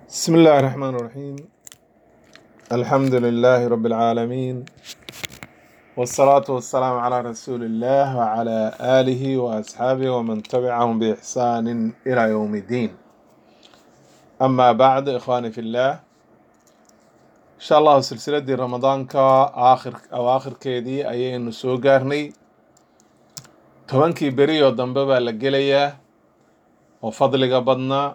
بسم الله الرحمن الرحيم. الحمد لله رب العالمين، والصلاة والسلام على رسول الله وعلى آله وأصحابه ومن تبعهم بإحسان إلى يوم الدين. أما بعد، إخواني في الله، إن شاء الله سلسلة دي رمضان آخر كيدي أي نسو قارني توانكي بريو دنبابا لقليا وفضل قبضنا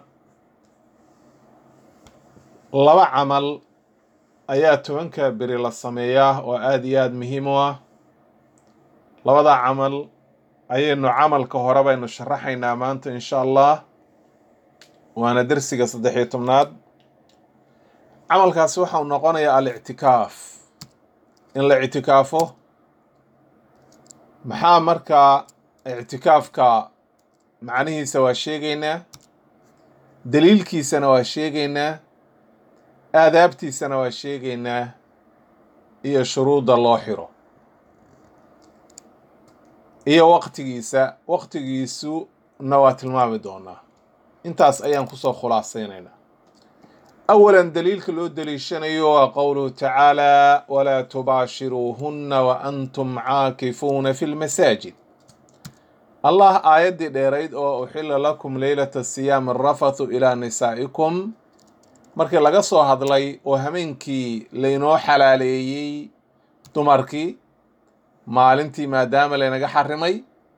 لبا عمل ayaa tobanka beri la sameeyaa oo aad iyo aad muhiim u ah. labada camal ayaynu camalka hore baynu sharaxaynaa maanta insha allah, waana darsiga 13aad. camalkaasi waxa uu noqonayaa al-ictikaaf, in la ictikaafo. maxaa markaa ictikaafka macnihiisa waa sheegaynaa, daliilkiisana waa sheegaynaa, aadaabtiisana waa sheegaynaa, iyo shuruudda loo xiro iyo waqtigiisuna waa tilmaami doonaa. intaas ayaan kusoo khulaasaynaynaa. awalan daliilka loo daliishanayo waa qowluhu tacaala walaa tubaashiruuhunna wa antum caakifuuna fi lmasaajid. allah aayaddii dheerayd oo uxilla lakum leylata siyaami arafathu ilaa nisaa'ikum markii laga soo hadlay oo habeenkii laynoo xalaaleeyey dumarkii maalintii maadaama laynaga xarimay,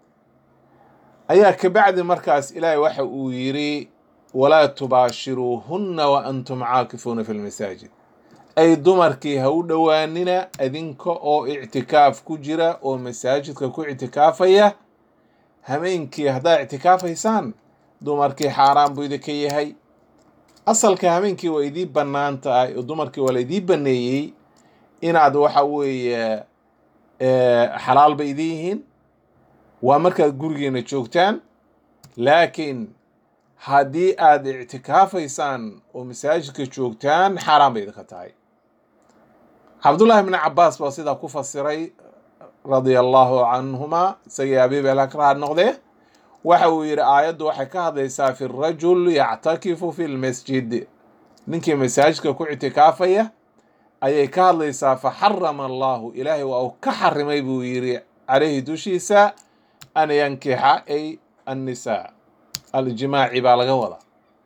ayaa kabacdi markaas ilaahay waxa uu yidhi walaa tubaashiruuhunna wa antum caakifuuna fi lmasaajid, ay dumarkii ha u dhowaanina adinka oo ictikaaf ku jira oo masaajidka ku ictikaafaya. habeenkii haddaad ictikaafaysaan dumarkii xaaraan buu idinka yahay. asalka habeenkii waa idii bannaan tahay oo dumarkii waa la idii banneeyey inaad waxa weeye xalaal ba idin yihiin, waa markaad gurigeena joogtaan. laakiin haddii aad ictikaafaysaan oo masaajidka joogtaan xaaraan bay idinka tahay. cabdullaahi bni cabbaas baa sidaa ku fasiray radia allahu canhuma, isagii abiib ala ka raad noqdee. waxa uu yidhi aayaddu waxay ka hadlaysaa fi rajul yactakifu fi lmasjid, ninkii masaajidka ku ictikaafaya ayay ka hadlaysaa. faxarama allahu, ilaahay waa uu ka xarimay buu yidhi calayhi dushiisa an yankixa ay annisaa, aljimaaci baa laga wada,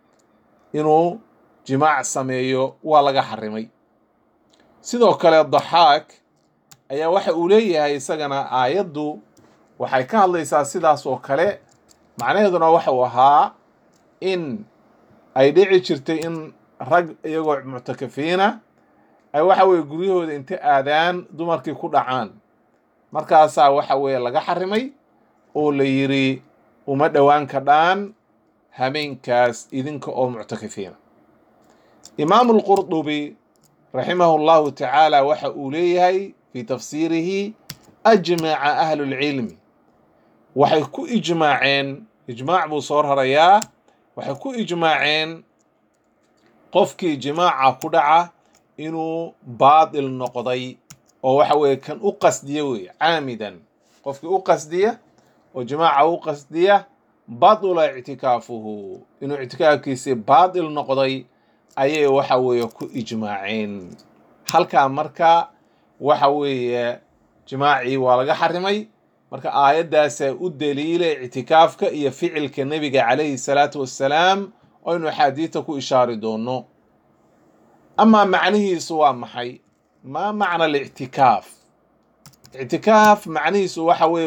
inuu jimaac sameeyo waa laga xarimay. sidoo kale daxaak ayaa waxa uu leeyahay isagana aayaddu waxay ka hadlaysaa sidaas oo kale. macnaheeduna waxa uu ahaa in ay dhici jirtay in rag iyagoo muctakafiina ay waxa weye guryahooda inta aadaan dumarkii ku dhacaan, markaasaa waxa weye laga xarimay oo la yidhi uma dhowaan kadhaan habeenkaas idinka oo muctakafiina. imaamu alqurdubi raximahu llahu tacaala waxa uu leeyahay fii tafsiirihi ajmaca ahlu lcilmi, waxay ku ijmaaceen, ijmaac buu soo rarayaa, waxay ku ijmaaceen qofkii jimaaca ku dhaca inuu baatil noqday oo waxa weeye kan u qasdiya weeye caamidan. qofkii u qasdiya oo jimaaca u qasdiya batula ictikaafuhu, inuu ictikaafkiisii baatil noqday ayay waxa weeye ku ijmaaceen. halkaa marka waxa weeye jimaacii waa laga xarimay. marka aayaddaasaa u daliila ictikaafka iyo ficilka nebiga calayhi salaatu wassalaam oo aynu axaadiidta ku ishaari doono. amaa macnihiisu waa maxay? maa macna alictikaaf? ictikaaf macnihiisu waxa weeye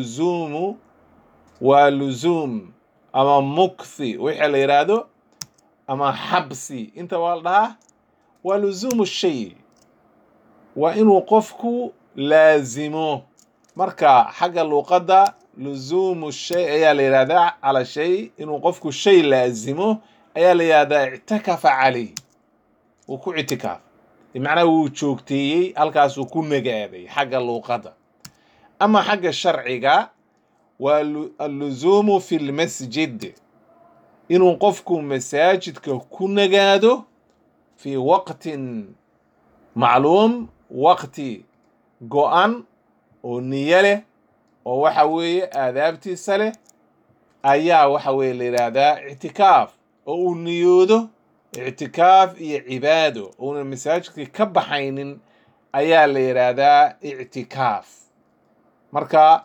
waa luzuum ama mukthi wixii la yidhaahdo, ama xabsi, inta waa la dhahaa. waa luzuumu shay, waa inuu qofku laazimo. marka xagga luuqadda luzuumu shay ayaa la yidhahdaa cala shay, inuu qofku shay laazimo ayaa la yidhahdaa ictakafa calayh, wuu ku ictikaaf, bimacnaa wuu joogteeyey, halkaasuu ku nagaaday xagga luuqadda. ama xagga sharciga waa alluzuumu fi lmasjid, inuu qofku masaajidka ku nagaado fii waqtin macluum, waqti go-an oo niyo leh oo waxa weeye aadaabtiisa leh ayaa waxa weeye la yidhaahdaa ictikaaf. oo uu niyoodo ictikaaf iyo cibaado uunan masaajidkii ka baxaynin ayaa la yidhaahdaa ictikaaf. marka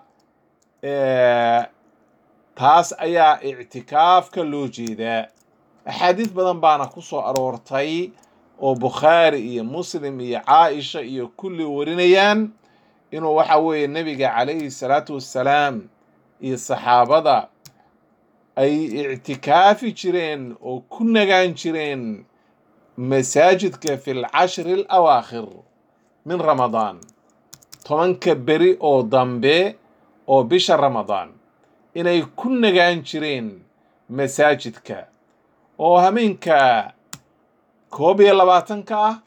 taas ayaa ictikaafka loo jeedaa. axaadiis badan baana ku soo aroortay oo bukhaari iyo muslim iyo caaisha iyo kulli warinayaan inuu waxa weeye nebiga calayhi salaatu wassalaam iyo saxaabada ay ictikaafi jireen oo ku nagaan jireen masaajidka fi lcashri alawaakhir min ramadaan, 10 beri oo dambe oo bisha ramadaan inay ku nagaan jireen masaajidka, oo hameenka 21 ah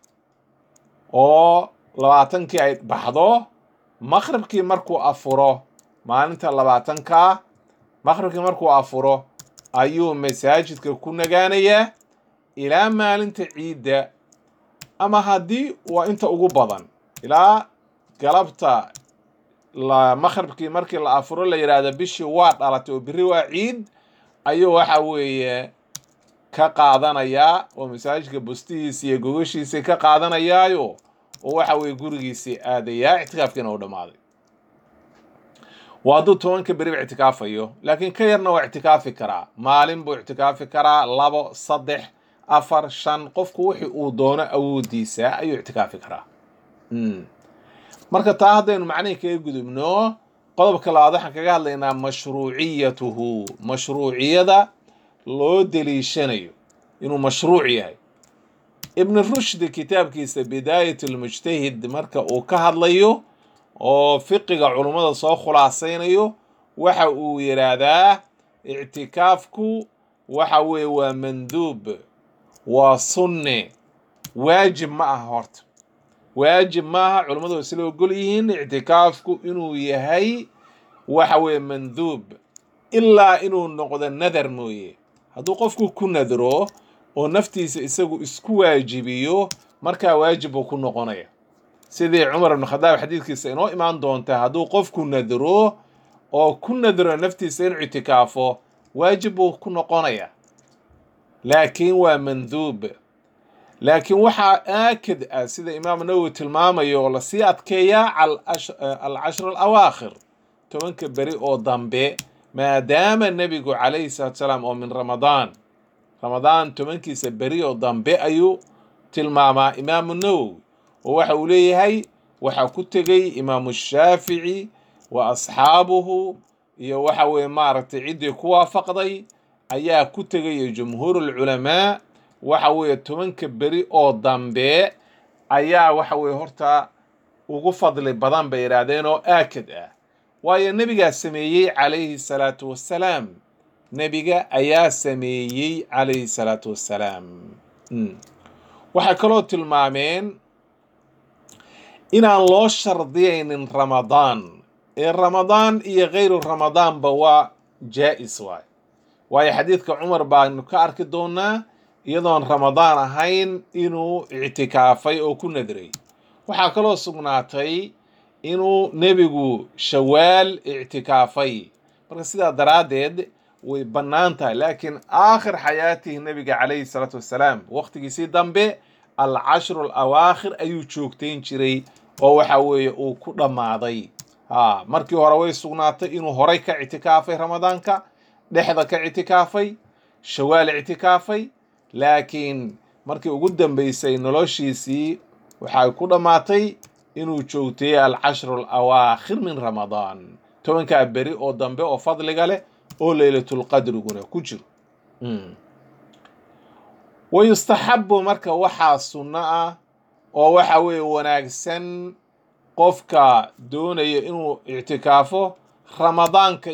oo 20kii ay baxdo, maqribkii markuu afuro maalinta 20 maqribkii markuu afuro ayuu masaajidka ku nagaanayaa ilaa maalinta ciidda, ama haddii waa inta ugu badan ilaa galabta maqribkii markii la afuro la yidhaahdo bishii waa dhalatay oo beri waa ciid, ayuu waxa weeye ka qaadanayaa oo masaajidka bustihiisa iyo gogashiisa ka qaadanayaayo oo waxa weeye gurigiisii aadayaa ictikaafkiina uu dhammaaday. waa hadduu 10 beri ba ictikaafayo, laakiin ka yarna waa ictikaafi karaa, maalin buu ictikaafi karaa, 2 3 4 5 qofku wixii uu doono awoodiisa ayuu ictikaafi karaa. marka taa haddaynu macnihii kaga gudubno, qodobka labaad waxaan kaga hadlaynaa mashruuciyatuhu, mashruuciyada loo deliishanayo inuu mashruuc yahay. ibn rushd kitaabkiisa bidaayat almujtahid marka uu ka hadlayo oo fiqiga culummada soo khulaasaynayo, waxa uu yidhaahdaa ictikaafku waxa weeye waa manduub, waa sunne, waajib ma aha. horta waajib maaha, culummadu way isla ogol yihiin ictikaafku inuu yahay waxa weeye manduub, ilaa inuu noqdo nadar mooye. hadduu qofku ku nadro oo naftiisa isagu isku waajibiyo, markaa waajib buu ku noqonaya, sidii cumar ibn khadaab xadiidkiisa inoo imaan doonta. hadduu qofku nadro oo ku nadro naftiisa inuu ictikaafo, waajib buu ku noqonaya, laakiin waa manduub. laakiin waxaa aakid ah sida imaam nawowi tilmaamayo oo lasii adkeeyaa alcashru alawaakhir, 10 beri oo dambe, maadaama nebigu calayhi salaatu salaam oo min ramadaan 10kiisa beri oo dambe ayuu tilmaamaa imaamu nawowi, oo waxa uu leeyahay waxaa ku tegey imaamu shaafici wa asxaabuhu iyo waxa weeye maaragtay ciddii ku waafaqday ayaa ku tegay jumhuurulculamaa. waxa weeye 10 beri oo dambe ayaa waxa weeye horta ugu fadli badan bay yidhaahdeen oo aakid ah, waayo nebigaa sameeyey calayhi salaatu wassalaam. nebiga ayaa sameeyey calayhi salaatu wassalaam. waxay kaloo tilmaameen inaan loo shardiyaynin ramadaan, ee ramadaan iyo kayru ramadaanba waa jaa'is waayo xadiidka cumar baanu ka arki doonaa iyadoon ramadaan ahayn inuu ictikaafay oo ku nadray. waxaa kaloo sugnaatay inuu nebigu shawaal ictikaafay, marka sidaa daraaddeed way bannaan tahay. laakiin aakhir xayaatihi nebiga calayhi salaatu wassalaam waqtigiisii dambe alcashru alawaakhir ayuu joogtayn jiray oo waxa weeye uu ku dhammaaday. markii hore way sugnaatay inuu horay ka ictikaafay ramadaanka, dhexda ka ictikaafay, shawaal ictikaafay, laakiin markii ugu dambaysay noloshiisii waxay ku dhammaatay inuu joogteeyey alcashru alawaakhir min ramadaan, 10 beri oo dambe oo fadliga leh oo laylatulqadriguna ku jiro. wayustaxabu marka waxaa sunno ah oo waxa weeye wanaagsan qofka doonaya inuu ictikaafo ramadaanka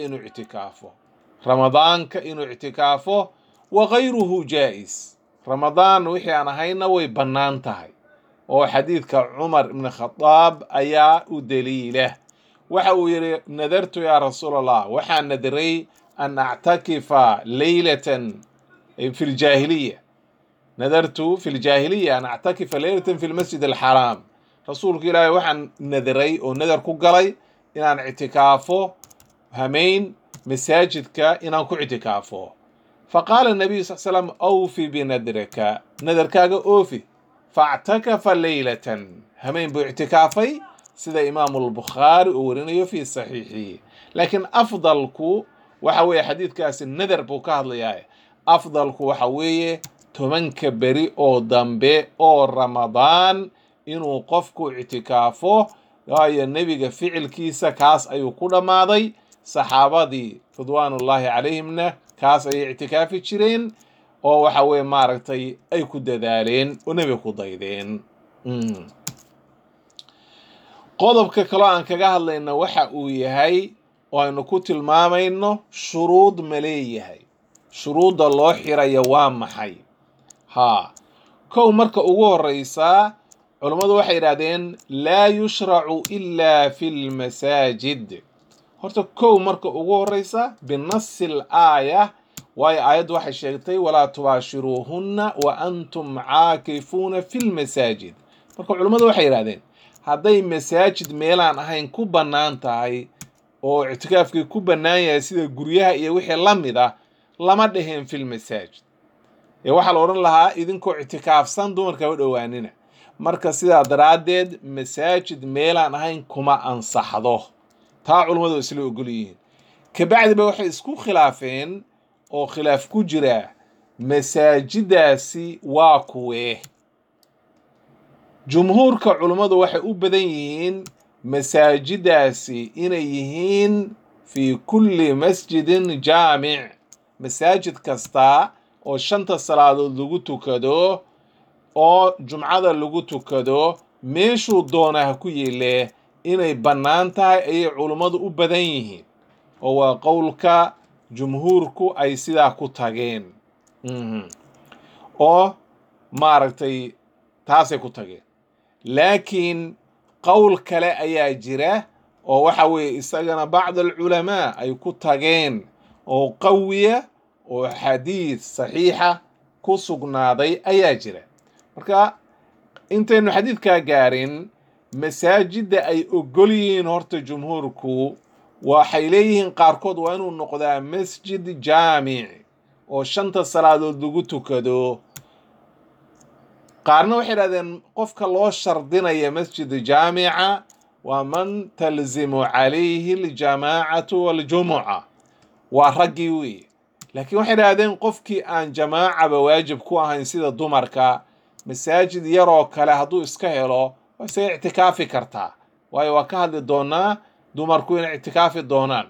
inuu ictikaafo wa gayruhu jaa'is. ramadaan wixii aan ahayna way bannaan tahay, oo xadiidka cumar ibn khadaab ayaa u daliila. waxa uu yidhi nadartu yaa rasuul allah, waxaan nadiray an actakifa leylatan fi ljaahiliya, nadartu fi ljaahiliya an actakifa leylatan fi lmasjid alxaraam. rasuulku ilaahay waxaan nadiray oo nadar ku galay inaan ictikaafo hameyn masaajidka inaan ku ictikaafo. faqaala nabiyu sal slam awfi binadrika, nadarkaaga oofi factakafa leylatan hameen buu ictikaafay sida imaamu albukhaari uu warinayo fi saxiixihi laakiin afdalku waxa weeye xadiidkaasi nadar buu ka hadlayaa afdalku waxa weeye 10 beri oo dambe oo ramadaan inuu qofku ictikaafo waayo nebiga ficilkiisa kaas ayuu ku dhammaaday saxaabadii ridwaanullaahi calayhimna kaas ayay ictikaafi jireen oo waxa weeye maaragtay ay ku dadaaleen oo nebiga ku daydeen qodobka kale aan kaga hadlayna waxa uu yahay oo aynu ku tilmaamayno shuruud ma leeyahay shuruudda loo xiraya waa maxay kow marka ugu horeysaa culummadu waxay yidhahdeen laa yushracu ilaa fi lmasaajid horta kow marka ugu horeysa binasi alaaya waayo aayaddu waxay sheegtay walaa tubaashiruuhunna wa antum caakifuuna fi lmasaajid marka culummadu waxay yidhahdeen hadday masaajid meelaan ahayn ku bannaan tahay oo ictikaafkii ku bannaan yahay sida guryaha iyo wixii la mid ah lama dheheen fi lmasaajid waxaa la odhan lahaa idinkoo ictikaafsan dumarka u dhowaanina marka sidaa daraaddeed masaajid meelaan ahayn kuma ansaxdo taa culummadu isla ogol yihiin kabacdiba waxay isku khilaafeen oo khilaaf ku jira masaajidaasi waa kuwee jumhuurka culummadu waxay u badan yihiin masaajidaasi inay yihiin fi kulli masjidin jaamic masaajid kasta oo 5 salaadood lagu tukado oo jumcada lagu tukado meeshuu doona ha ku yeelee inay bannaan tahay ayay culummadu u badan yihiin oo waa qowlka jumhuurku ay sidaa ku tageen oo maaragtay taasay ku tageen laakiin qowl kale ayaa jira oo waxa weeye isagana bacd alculamaa ay ku tageen oo qawiya oo xadiid saxiixa ku sugnaaday ayaa jira marka intaynu xadiidkaa gaarin masaajidda ay ogol yihiin horta jumhuurku waxay leeyihiin qaarkood waa inuu noqdaa masjid jaamic oo 5 salaadood lagu tukado qaarna waxay yidhahdeen qofka loo shardinaya masjid jaamica waa man talzimu calayhi aljamaacatu waljumuca waa raggii weeye laakiin waxay yidhahdeen qofkii aan jamaacaba waajib ku ahayn sida dumarka masaajid yaroo kale hadduu iska helo waa isaga ictikaafi kartaa waayo waa ka hadli doonaa dumarku inay ictikaafi doonaan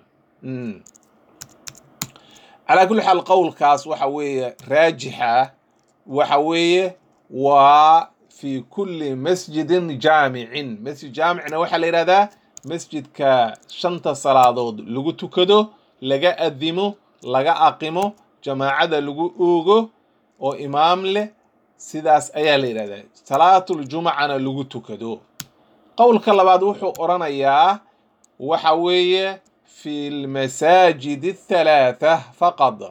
calaa kulli xaal qowlkaas waxa weeye raajixa waxa weeye waa fi kulli masjidin jaamicin masjid jaamicna waxaa la yidhahdaa masjidka 5 salaadood lagu tukado laga adimo laga aqimo jamaacada lagu oogo oo imaam leh sidaas ayaa la yidhahdaa salaatul jumcana lagu tukado qowlka labaad wuxuu oranayaa waxa weeye fi lmasaajid الثلاثة faqad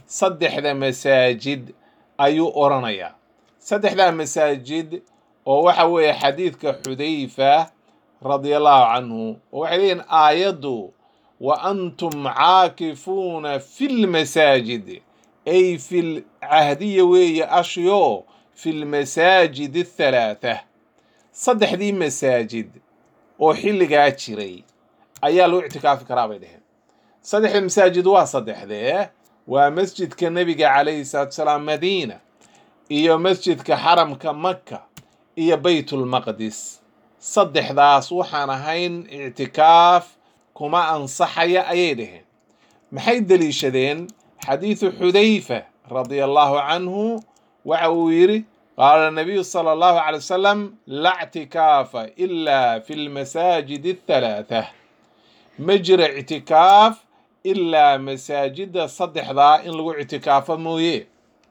3 masaajid ayuu oranayaa 3 masaajid oo waxa weeye xadiidka xudayfa radiyallahu canhu oo waxay leeyihiin aayaddu wa antum caakifuuna fi lmasaajid ay fi lcahdiya weeye ashyo fi lmasaajid الثلاثة 3 masaajid oo xilligaa jiray ayaa lagu ictikaafi karaa bay dheheen 3 masaajid waa 3 waa masjidka nebiga calayhi salaatu wasalaam madiina iyo masjidka xaramka maka iyo baytulmaqdis 3daas waxaan ahayn ictikaaf kuma ansaxaya ayay dheheen maxay deliishadeen xadiidu xudayfa radiyallahu canhu waxa uu yidhi qaala nabiyu sala allahu calay wasalam laa ictikaafa ilaa fi lmasaajid الثلاثة ma jira ictikaaf ilaa masaajida 3 in lagu ictikaafo mooye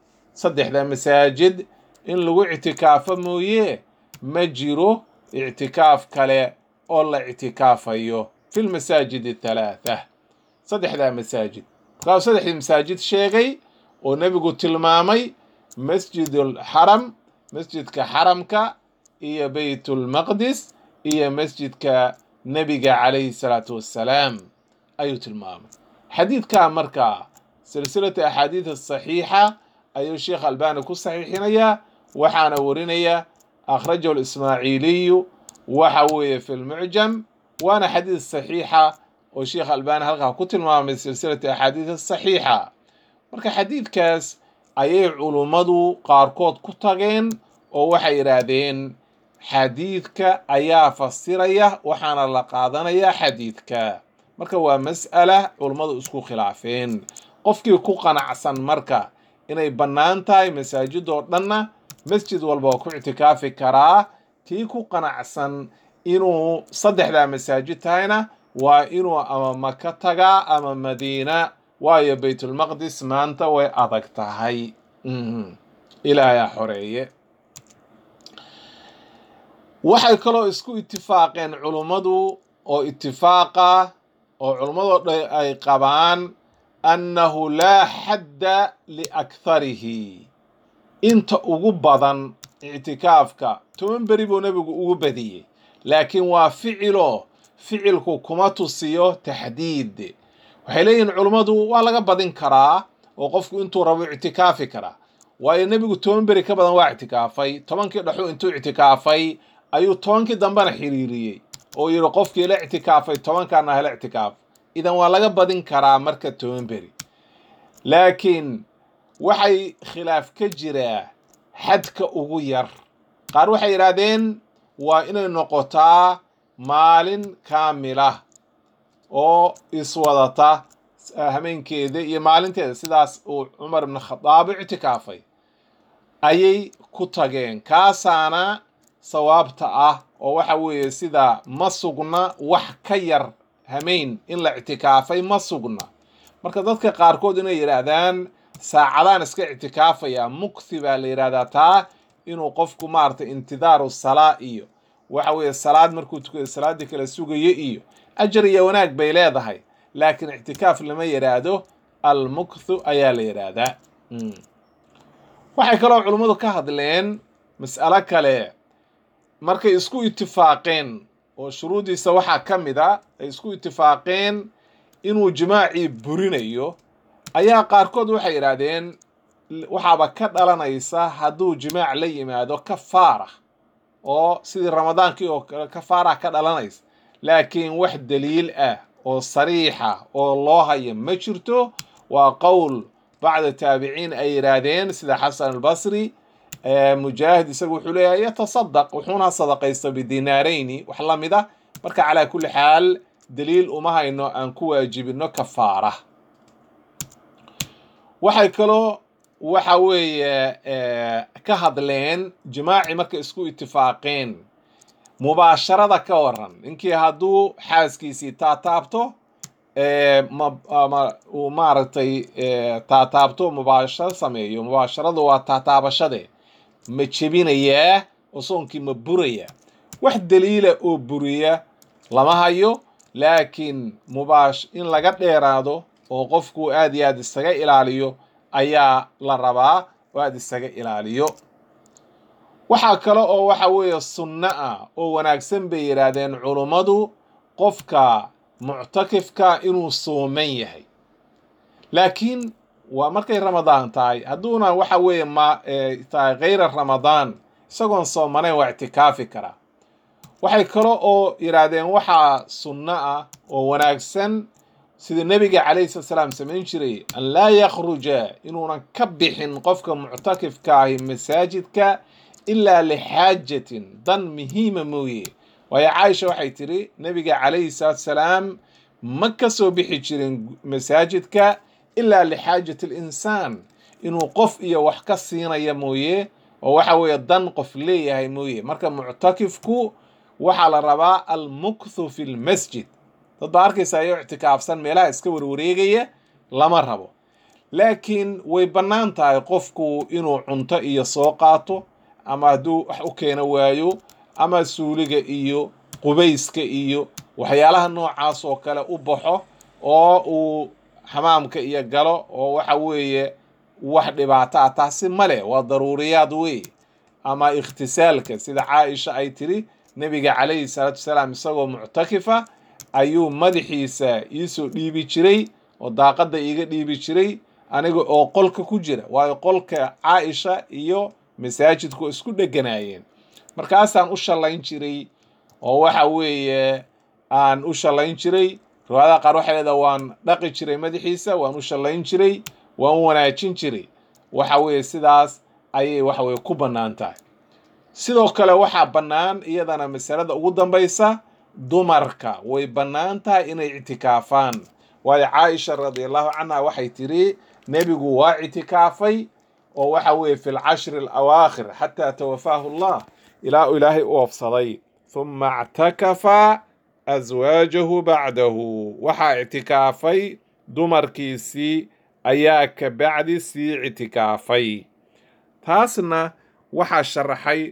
3 masaajid in lagu ictikaafo mooye ma jiro ictikaaf kale oo la ictikaafayo fi lmasaajid الثلاثة 3 masaajid markaasuu 3 masaajid sheegay oo nebigu tilmaamay masjid alxaram masjidka xaramka iyo baytulmaqdis iyo masjidka nebiga calayhi salaatu wassalaam ayuu tilmaamay xadiidkaa markaa silsilata axaadiid asaxiixa ayuu sheekh albani ku saxiixinayaa waxaana warinaya akhrajahu al-Ismaaciiliyu waxa weeye fi lmucjam waana xadiid saxiixa oo sheekh albani halkaa ku tilmaamay silsilati axaadiid saxiixa. marka xadiidkaas ayay culummadu qaarkood ku tageen oo waxay yidhaahdeen xadiidka ayaa fasiraya waxaana la qaadanaya xadiidka. marka waa mas'ala culummadu isku khilaafeen. qofkii ku qanacsan marka inay bannaan tahay masaajidoo dhanna masjid walba waa ku ictikaafi karaa. kii ku qanacsan inuu saddexdaa masaajid tahayna waa inuu ama maka tagaa ama madiina, waayo baytulmaqdis maanta way adag tahay. ilaahay xoreeye. waxay kaloo isku itifaaqeen culummadu oo itifaaqa oo culummadoo dhan ay qabaan annahu laa xadda liaktharihi. inta ugu badan ictikaafka 10 beri buu nebigu ugu badiyey, laakiin waa ficilku kuma tusiyo taxdiid. waxay leeyihiin culummadu waa laga badin karaa oo qofku intuu rabo ictikaafi karaa, waayo nebigu 10 beri ka badan waa ictikaafay. 10kii dhaxu intuu ictikaafay ayuu 10kii dambena xiriiriyey oo yidhi qofkii la ictikaafay 10kaana hala ictikaaf. idan waa laga badin karaa marka 10 beri. laakiin waxay khilaaf ka jiraa xadka ugu yar. qaar waxay yidhaahdeen waa inay noqotaa maalin kaamila oo iswadata hameenkeeda iyo maalinteeda, sidaas uu cumar ibn khadaab ictikaafay ayay ku tageen. kaasaana sawaabta ah oo waxa weeye sida ma sugna wax ka yar hameen in la ictikaafay ma sugna. marka dadka qaarkood inay yidhaahdaan saacadaan iska ictikaafaya mukthi baa la yidhahdaa taa inuu qofku maaragtay intidaaru salaa iyo waxa weeye salaad markuu tukado salaadii kala sugayo iyo ajar iyo wanaag bay leedahay, laakiin ictikaaf lama yidhaahdo, almukthu ayaa la yidhaahdaa. waxay kaloo culummadu ka hadleen mas'alo kale markay isku itifaaqeen oo shuruudiisa waxaa ka mid a ay isku itifaaqeen inuu jimaacii burinayo, ayaa qaarkood waxay yidhaahdeen waxaaba ka dhalanaysa hadduu jimaac la yimaado kafaara, oo sidii ramadaankii oo kale kafaara ka dhalanaysa. laakiin wax daliil ah oo sariixa oo loo hayo ma jirto. waa qowl bacda taabiciin ay yidhaahdeen sida xasan albasri. mujaahid isagu wuxuu leeyahay yatasadaq, wuxuuna sadaqaysta bidinaarayni wax la mid ah. marka calaa kulli xaal daliil uma hayno aan ku waajibino kafaara. waxay kaloo waxa weeye ka hadleen jimaaci markay isku itifaaqeen mubaasharada ka waran. ninkii hadduu xaaskiisii taataabto uu maaragtay taataabto mubaasharo sameeyo, mubaasharadu waa taataabashade, ma jebinayaa oo soonkii ma buraya? wax daliila oo buriya lama hayo. laakiin in laga dheeraado oo qofku aad iyo aad isaga ilaaliyo ayaa la rabaa oo aad isaga ilaaliyo. waxaa kale oo waxa weeye sunno ah oo wanaagsan bay yidhaahdeen culummadu qofka muctakifka inuu sooman yahay, laakiin waa markay ramadaan tahay. hadduuna waxa weeye tahay kayra ramadaan isagoon soomanayn waa ictikaafi karaa. waxay kale oo yidhaahdeen waxaa sunno ah oo wanaagsan sida nebiga calayhi salaam samayn jiray an laa yakhruja inuunan ka bixin qofka muctakifka ahi masaajidka ilaa lixaajatin dan muhiima mooye. waayo caaisha waxay tiri nebiga calayhi salaam ma ka soo bixi jirin masaajidka ilaa lixaajati linsaan, inuu qof iyo wax ka siinaya mooye oo waxa weeye dan qof leeyahay mooye. marka muctakifku waxaa la rabaa almukthu fi lmasjid. dad baa arkaysa ayoo ictikaafsan meelaha iska warwareegaya, lama rabo. laakiin way bannaan tahay qofku inuu cunto iyo soo qaato, ama hadduu wax u keeno waayo, ama suuliga iyo qubayska iyo waxyaalaha noocaas oo kale u baxo oo uu xamaamka iyo galo oo waxa weeye wax dhibaato ah taasi male, waa daruuriyaad wey. ama ikhtisaalka sida caaisha ay tiri nebiga calayhi salaatu wasalaam isagoo muctakifa ayuu madaxiisa iisoo dhiibi jiray oo daaqadda iiga dhiibi jiray aniga oo qolka ku jira. waayo qolka caaisha iyo masaajidku isku dheganaayeen markaasaan u shallayn jiray oo waxa weeye aan u shallayn jiray riwaayadaha qaar waxay leedahay waan dhaqi jiray madaxiisa waan u shallayn jiray waan wanaajin jiray waxa weeye sidaas ayay waxa weeye ku bannaan tahay sidoo kale waxaa bannaan iyadana masalada ugu dambaysa dumarka way bannaan tahay inay ictikaafaan waayo caaisha radiallahu canha waxay tiri nebigu waa ictikaafay oo waxa weeye fi lcashri alawaakhir xataa tawafaahu allah ilaa ilaahay u oofsaday huma ictakafa aswaajahu bacdahu waxaa ictikaafay dumarkiisii ayaa ka bacdi sii ictikaafay taasna waxaa sharaxay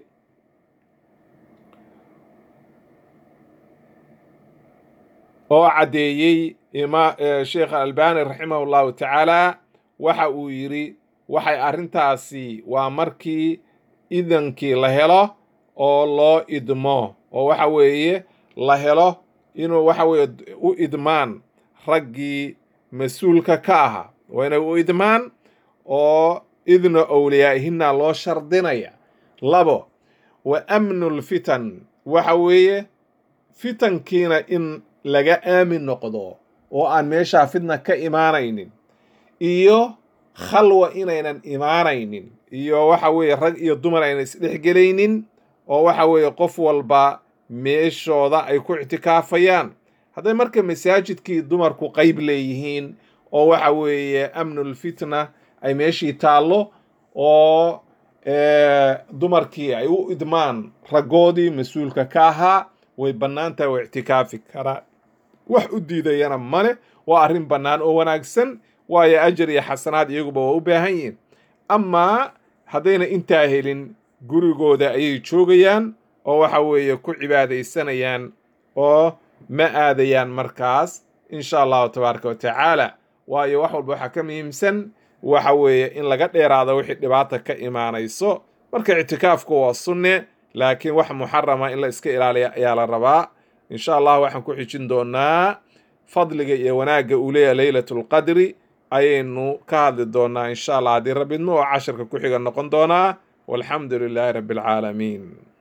oo caddeeyey sheekh albani raximahu llahu tacaala waxa uu yidhi waxay arrintaasi waa markii idankii la helo oo loo idmo oo waxa weeye la helo inuu waxa weeye u idmaan raggii mas-uulka ka ahaa waa inay u idmaan oo idna owliyaa'ihinna loo shardinaya labo wa amnu lfitan waxa weeye fitankiina in laga aamin noqdo oo aan meeshaa fitna ka imaanaynin iyo khalwa inaynan imaanaynin iyo waxa weeye rag iyo dumar aynan isdhexgelaynin oo waxa weeye qof walba meeshooda ay ku ictikaafayaan hadday marka masaajidkii dumarku qayb leeyihiin oo waxa weeye amnulfitna ay meeshii taallo oo dumarkii ay u idmaan raggoodii mas-uulka ka ahaa way bannaan tahay way ictikaafi karaa wax u diidayana male waa arrin bannaan oo wanaagsan waayo ajar iyo xasanaad iyaguba waa u baahan yihiin amaa haddayna intaa helin gurigooda ayay joogayaan oo waxa weeye ku cibaadaysanayaan oo ma aadayaan markaas insha allahu tabaaraka wa tacaala waayo wax walba waxaa ka muhiimsan waxa weeye in laga dheeraado wixii dhibaata ka imaanayso marka ictikaafku waa sunne laakiin wax muxarama in la iska ilaaliya ayaa la rabaa insha allah waxaan ku xijin doonaa fadliga iyo wanaagga uu leeyahay laylatulqadri ayaynu ka hadli doonaa insha allah haddii rabbi idmo oo casharka ku xiga noqon doonaa walxamdu lilaahi rabbi alcaalamiin